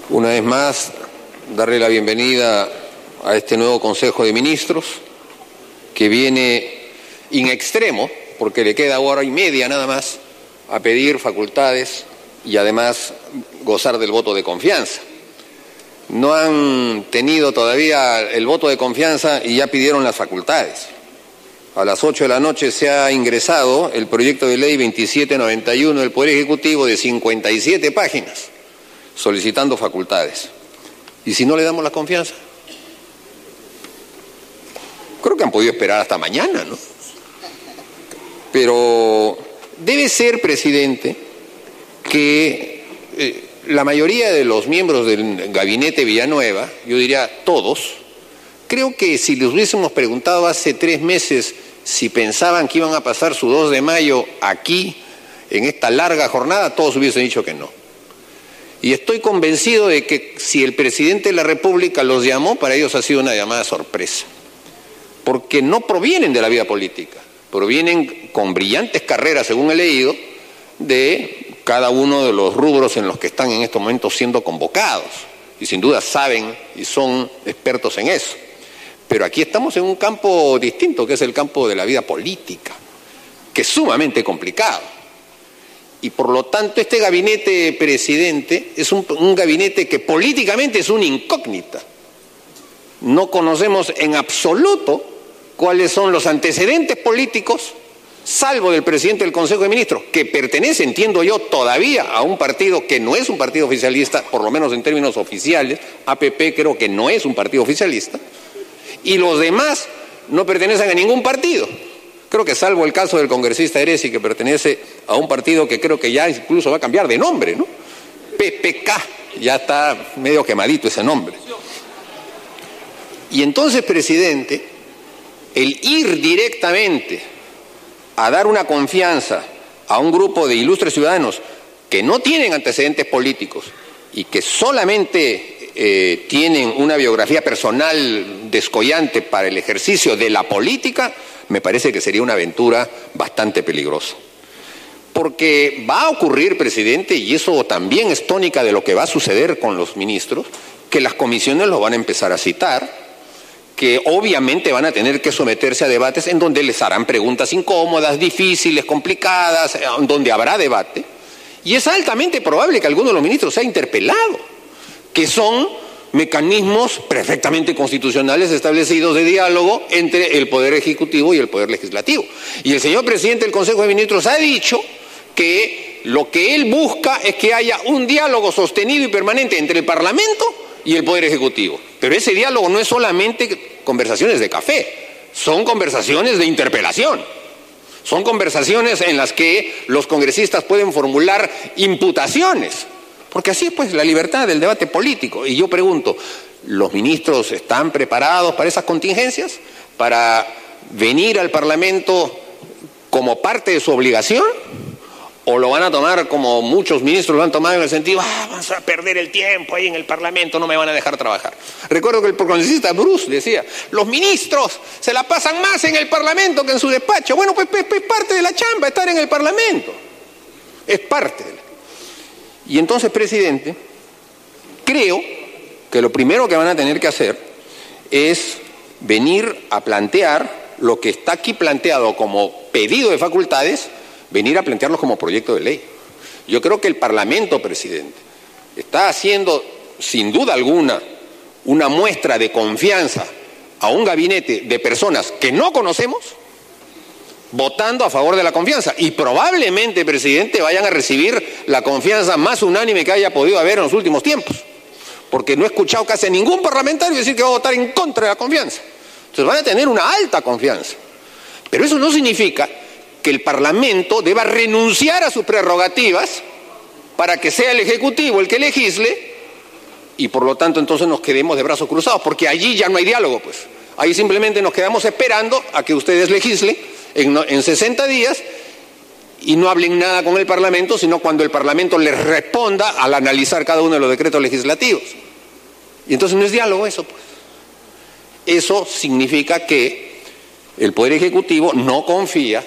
Una vez más, darle la bienvenida a este nuevo Consejo de Ministros, que viene in extremo, porque le queda hora y media nada más, a pedir facultades y además gozar del voto de confianza. No han tenido todavía el voto de confianza y ya pidieron las facultades. A las 8 de la noche se ha ingresado el proyecto de ley 2791 del Poder Ejecutivo de 57 páginas, solicitando facultades. ¿Y si no le damos la confianza? Creo que han podido esperar hasta mañana, ¿no? Pero debe ser, presidente, que la mayoría de los miembros del gabinete Villanueva, yo diría todos, creo que si les hubiésemos preguntado hace 3 meses si pensaban que iban a pasar su 2 de mayo aquí, en esta larga jornada, todos hubiesen dicho que no. Y estoy convencido de que si el presidente de la República los llamó, para ellos ha sido una llamada sorpresa. Porque no provienen de la vida política, provienen con brillantes carreras, según he leído, de cada uno de los rubros en los que están en estos momentos siendo convocados. Y sin duda saben y son expertos en eso. Pero aquí estamos en un campo distinto, que es el campo de la vida política, que es sumamente complicado. Y por lo tanto este gabinete, presidente, es un gabinete que políticamente es una incógnita. No conocemos en absoluto cuáles son los antecedentes políticos, salvo del presidente del Consejo de Ministros, que pertenece, entiendo yo, todavía a un partido que no es un partido oficialista, por lo menos en términos oficiales. APP creo que no es un partido oficialista, y los demás no pertenecen a ningún partido. Creo que salvo el caso del congresista Eresi, que pertenece a un partido que creo que ya incluso va a cambiar de nombre, ¿no? PPK, ya está medio quemadito ese nombre. Y entonces, presidente, el ir directamente a dar una confianza a un grupo de ilustres ciudadanos que no tienen antecedentes políticos y que solamente tienen una biografía personal descollante para el ejercicio de la política, me parece que sería una aventura bastante peligrosa. Porque va a ocurrir, presidente, y eso también es tónica de lo que va a suceder con los ministros, que las comisiones los van a empezar a citar, que obviamente van a tener que someterse a debates en donde les harán preguntas incómodas, difíciles, complicadas, donde habrá debate, y es altamente probable que alguno de los ministros sea interpelado, que son mecanismos perfectamente constitucionales establecidos de diálogo entre el Poder Ejecutivo y el Poder Legislativo. Y el señor presidente del Consejo de Ministros ha dicho que lo que él busca es que haya un diálogo sostenido y permanente entre el Parlamento y el Poder Ejecutivo. Pero ese diálogo no es solamente conversaciones de café, son conversaciones de interpelación. Son conversaciones en las que los congresistas pueden formular imputaciones. Porque así es pues la libertad del debate político. Y yo pregunto, ¿los ministros están preparados para esas contingencias? ¿Para venir al Parlamento como parte de su obligación? ¿O lo van a tomar como muchos ministros lo han tomado en el sentido, vamos a perder el tiempo ahí en el Parlamento, no me van a dejar trabajar? Recuerdo que el congresista Bruce decía, los ministros se la pasan más en el Parlamento que en su despacho. Bueno, pues es parte de la chamba estar en el Parlamento. Es parte de la... Y entonces, presidente, creo que lo primero que van a tener que hacer es venir a plantear lo que está aquí planteado como pedido de facultades, venir a plantearlo como proyecto de ley. Yo creo que el Parlamento, presidente, está haciendo, sin duda alguna, una muestra de confianza a un gabinete de personas que no conocemos, votando a favor de la confianza, y probablemente, presidente, vayan a recibir la confianza más unánime que haya podido haber en los últimos tiempos, porque no he escuchado casi a ningún parlamentario decir que va a votar en contra de la confianza. Entonces van a tener una alta confianza, pero eso no significa que el Parlamento deba renunciar a sus prerrogativas para que sea el Ejecutivo el que legisle, y por lo tanto entonces nos quedemos de brazos cruzados, porque allí ya no hay diálogo, pues. Ahí simplemente nos quedamos esperando a que ustedes legislen en 60 días y no hablen nada con el Parlamento, sino cuando el Parlamento les responda al analizar cada uno de los decretos legislativos. Y entonces no es diálogo eso, pues. Eso significa que el Poder Ejecutivo no confía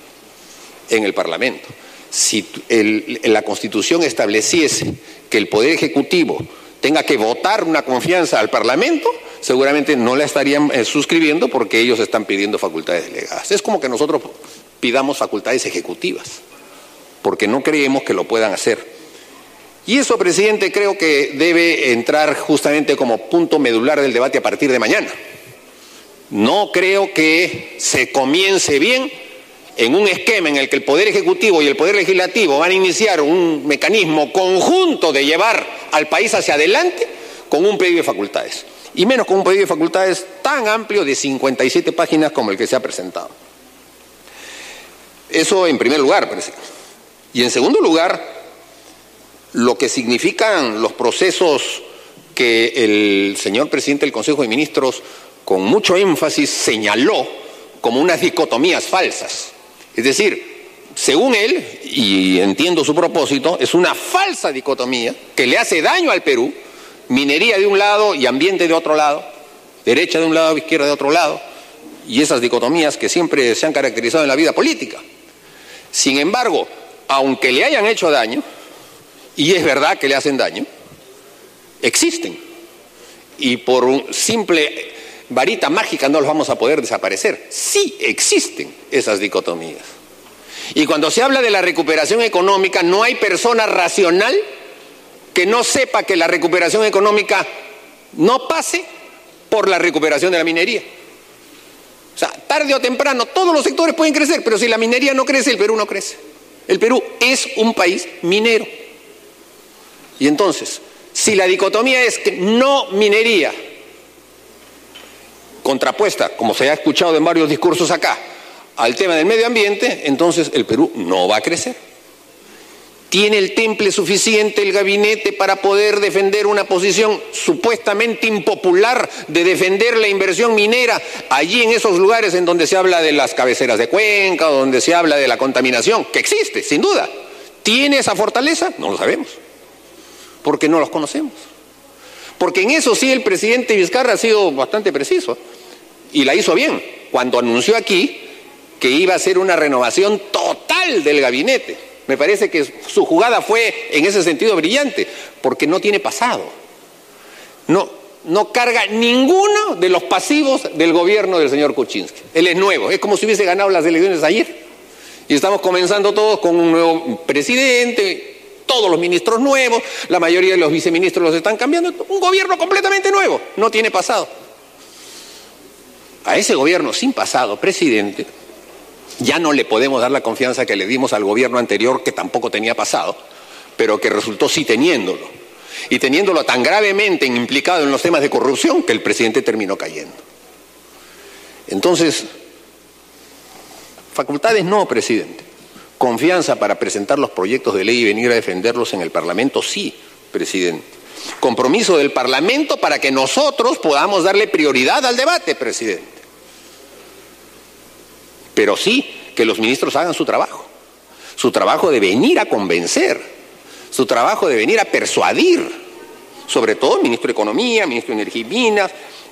en el Parlamento. Si la Constitución estableciese que el Poder Ejecutivo tenga que votar una confianza al Parlamento, seguramente no la estarían suscribiendo porque ellos están pidiendo facultades delegadas. Es como que nosotros pidamos facultades ejecutivas, porque no creemos que lo puedan hacer. Y eso, presidente, creo que debe entrar justamente como punto medular del debate a partir de mañana. No creo que se comience bien en un esquema en el que el Poder Ejecutivo y el Poder Legislativo van a iniciar un mecanismo conjunto de llevar al país hacia adelante con un pedido de facultades. Y menos con un pedido de facultades tan amplio de 57 páginas como el que se ha presentado. Eso en primer lugar, presidente. Y en segundo lugar, lo que significan los procesos que el señor presidente del Consejo de Ministros con mucho énfasis señaló como unas dicotomías falsas. Es decir, según él, y entiendo su propósito, es una falsa dicotomía que le hace daño al Perú, minería de un lado y ambiente de otro lado, derecha de un lado, izquierda de otro lado, y esas dicotomías que siempre se han caracterizado en la vida política. Sin embargo, aunque le hayan hecho daño, y es verdad que le hacen daño, existen. Y por un simple varita mágica no los vamos a poder desaparecer. Sí existen esas dicotomías. Y cuando se habla de la recuperación económica, no hay persona racional que no sepa que la recuperación económica no pase por la recuperación de la minería. O sea, tarde o temprano todos los sectores pueden crecer, pero si la minería no crece, el Perú no crece. El Perú es un país minero. Y entonces, si la dicotomía es que no minería, contrapuesta, como se ha escuchado en varios discursos acá, al tema del medio ambiente, entonces el Perú no va a crecer. ¿Tiene el temple suficiente el gabinete para poder defender una posición supuestamente impopular de defender la inversión minera allí en esos lugares en donde se habla de las cabeceras de cuenca, o donde se habla de la contaminación, que existe, sin duda? ¿Tiene esa fortaleza? No lo sabemos, porque no los conocemos. Porque en eso sí el presidente Vizcarra ha sido bastante preciso, y la hizo bien, cuando anunció aquí que iba a hacer una renovación total del gabinete. Me parece que su jugada fue en ese sentido brillante, porque no tiene pasado. No carga ninguno de los pasivos del gobierno del señor Kuczynski. Él es nuevo, es como si hubiese ganado las elecciones ayer. Y estamos comenzando todos con un nuevo presidente, todos los ministros nuevos, la mayoría de los viceministros los están cambiando. Un gobierno completamente nuevo, no tiene pasado. A ese gobierno sin pasado, presidente, ya no le podemos dar la confianza que le dimos al gobierno anterior, que tampoco tenía pasado, pero que resultó sí teniéndolo. Y teniéndolo tan gravemente implicado en los temas de corrupción que el presidente terminó cayendo. Entonces, facultades no, presidente. Confianza para presentar los proyectos de ley y venir a defenderlos en el Parlamento, sí, presidente. Compromiso del Parlamento para que nosotros podamos darle prioridad al debate, presidente. Pero sí que los ministros hagan su trabajo de venir a convencer, su trabajo de venir a persuadir, sobre todo el ministro de Economía, ministro de Energía y Minas,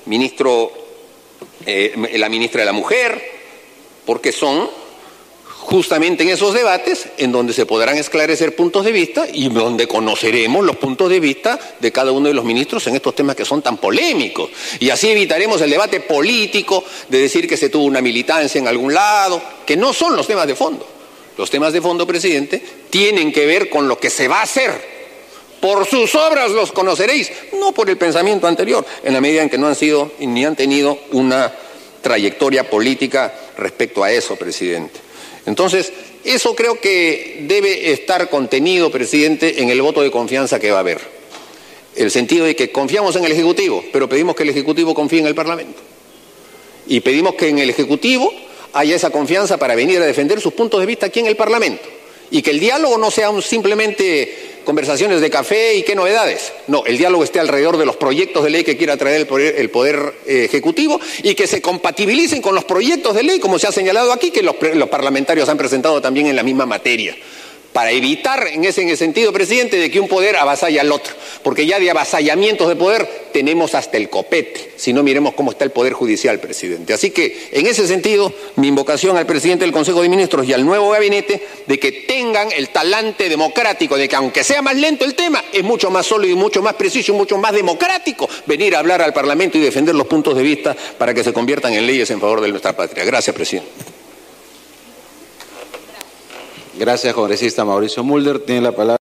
la ministra de la Mujer, porque son justamente en esos debates en donde se podrán esclarecer puntos de vista y donde conoceremos los puntos de vista de cada uno de los ministros en estos temas que son tan polémicos. Y así evitaremos el debate político de decir que se tuvo una militancia en algún lado, que no son los temas de fondo. Los temas de fondo, presidente, tienen que ver con lo que se va a hacer. Por sus obras los conoceréis, no por el pensamiento anterior, en la medida en que no han sido ni han tenido una trayectoria política respecto a eso, presidente. Entonces, eso creo que debe estar contenido, presidente, en el voto de confianza que va a haber. El sentido de que confiamos en el Ejecutivo, pero pedimos que el Ejecutivo confíe en el Parlamento. Y pedimos que en el Ejecutivo haya esa confianza para venir a defender sus puntos de vista aquí en el Parlamento. Y que el diálogo no sea simplemente conversaciones de café y qué novedades. No, el diálogo esté alrededor de los proyectos de ley que quiera traer el Poder Ejecutivo y que se compatibilicen con los proyectos de ley, como se ha señalado aquí, que los parlamentarios han presentado también en la misma materia, para evitar en ese sentido, presidente, de que un poder avasalla al otro, porque ya de avasallamientos de poder tenemos hasta el copete, si no miremos cómo está el Poder Judicial, presidente. Así que, en ese sentido, mi invocación al presidente del Consejo de Ministros y al nuevo gabinete de que tengan el talante democrático, de que aunque sea más lento el tema, es mucho más sólido y mucho más preciso y mucho más democrático venir a hablar al Parlamento y defender los puntos de vista para que se conviertan en leyes en favor de nuestra patria. Gracias, presidente. Gracias, congresista Mauricio Mulder. Tiene la palabra.